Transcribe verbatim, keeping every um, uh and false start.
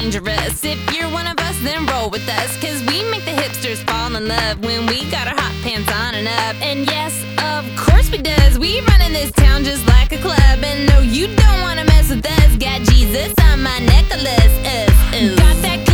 dangerous. If you're one of us, then roll with us, cause we make the hipsters fall in love when we got our hot pants on and up. And yes, of course we does. We run in this town just like a club. And no, you don't wanna mess with us. Got Jesus on my necklace. Uh, uh. Got that